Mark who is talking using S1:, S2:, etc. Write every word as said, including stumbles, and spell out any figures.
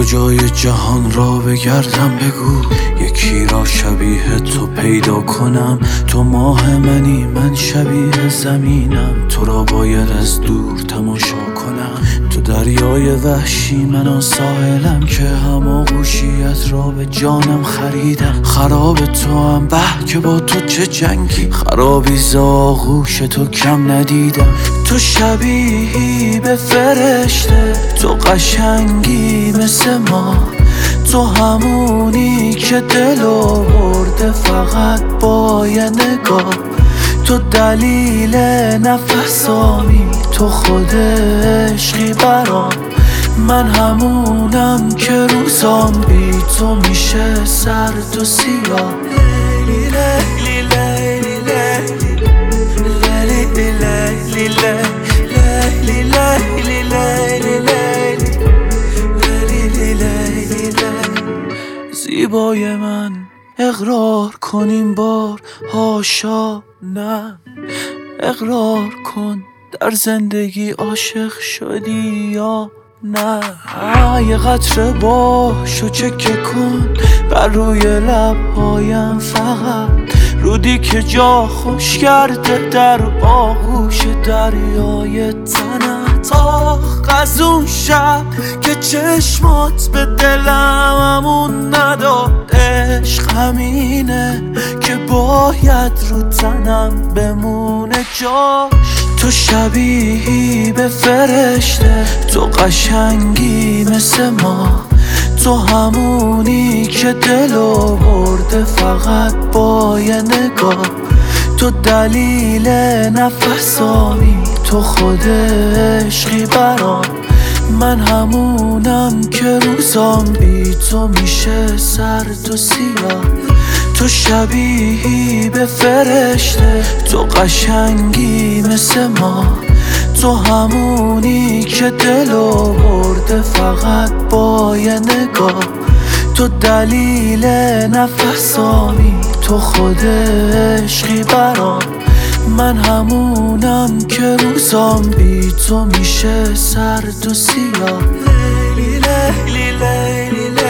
S1: کجای جهان را بگردم بگو، یکی را شبیه تو پیدا کنم. تو ماه منی من شبیه زمینم، تو را باید از دور تماشا کنم. تو دریای وحشی من آن ساحلم که هماغوشیت را به جانم خریدم. خراب تو هم به که با تو چه جنگی، خرابی ز آغوش تو کم ندیدم. تو شبیهی به فرشته، تو قشنگی مثل ما، تو همونی که دلو برده فقط با یه نگاه. تو دلیل نفسامی، تو خود عشقی برام. من همونم که روزام بی تو میشه سرد و سیاه. لیلی لیلی لیلی لیلی لیلی لیلی لیلی لیلی لیلی. زیبای من اقرار کن این بار، هاشا نه. اقرار کن در زندگی عاشق شدی یا نه. یه قطره باش و چکه کن بر روی لبهایم، فقط رودی که جا خوش کرده در آغوش دریای تنت. آخ از اون شب که چشمات به دلم امون نداد. عشق همینه که باید رو تنم بمونه جاش. تو شبیهی به فرشته، تو قشنگی مثل ما، تو همونی که دلو برده فقط با یه نگاه. تو دلیل نفسامی، تو خود عشقی برام. من همونم که روزام بی تو میشه سرد و سیاه. تو شبیهی به فرشته، تو قشنگی مثل ما، تو همونی که دلو برده فقط با یه نگاه. تو دلیل نفسامی، تو خود عشقی برام. من همونم که روزام بی تو میشه سرد و سیاه. لیلی لیلی لیلی